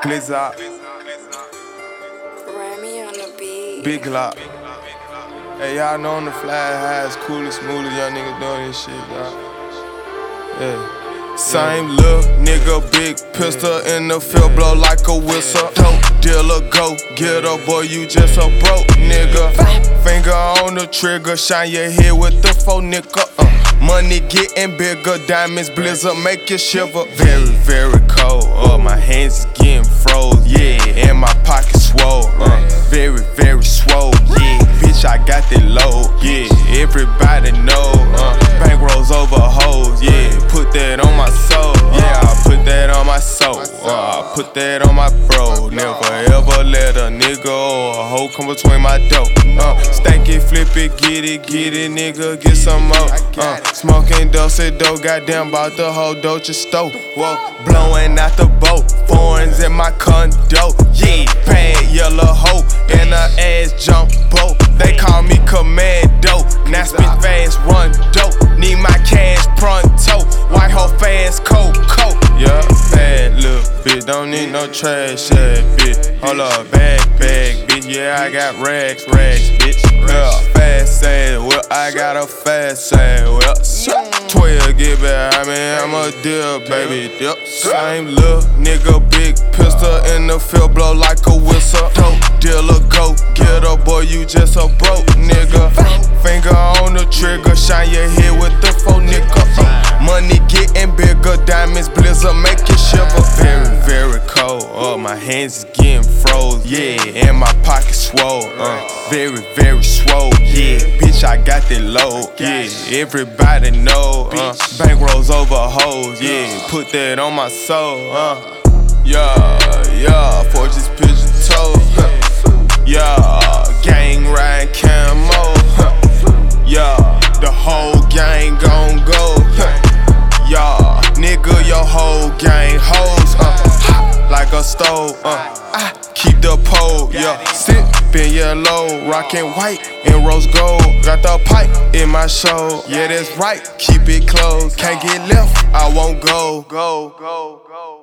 Glizzy, Remy on the beat. Big Glock. Hey, y'all know on the fly high, it's cool and smooth as young niggas doing this shit, dawg. Yeah. Same little nigga, big pistol in the field, blow like a whistle. Dope dealer, go get a boy, you just a broke nigga. Finger on the trigger, shine your head with the faux nickel. Money getting bigger, diamonds blizzard, make you shiver. Very, very cold, my hands is getting froze, yeah, and my pockets swole, very, very swole, yeah, bitch, I got that low, yeah, everybody know, bank rolls over hoes, yeah, put that on my soul, yeah, I put that on my soul, I put that on my bro, never ever let a nigga or a hoe come between my dough, stack it, flip it, get it, nigga, get some more, smoking do, goddamn bout the whole Dolce stove, whoa, blowing out the boat, foreigns in my condo, yeah, bad yellow hoe, and her ass jump boat, they call me Commando, now spin fast, run dope, need my cash pronto, white hoe fast, cold, yeah, bad little bitch, don't need no trash, yeah, bitch, hold up, bag, bitch, yeah, I got rags, bitch, yeah, fast ass, well, I got a fast ass, well, 12 get back, I mean, I'm a deal, baby, dip. Same little nigga, big pistol in the field, blow like a whistle. Dope dealer, go get a boy, you just a broke nigga. Finger on the trigger, shine your head with the faux nickel. Money getting bigger, diamonds blizzard, make you shiver. Very, very cold, my hands is getting froze, yeah, and my pockets swole, very, very swole, yeah, bitch, I got that low, yeah, everybody know, bank rolls over hoes, yeah, put that on my soul, yeah, Fortune's pigeon toe, yeah, gang ride camo, yeah, the whole gang gon' go, yeah, nigga, your whole gang hoes, like a stove, I keep the pole, yeah, sippin' yellow, rockin' white and rose gold, got the pipe in my show, yeah, that's right, keep it closed, can't get left, I won't go.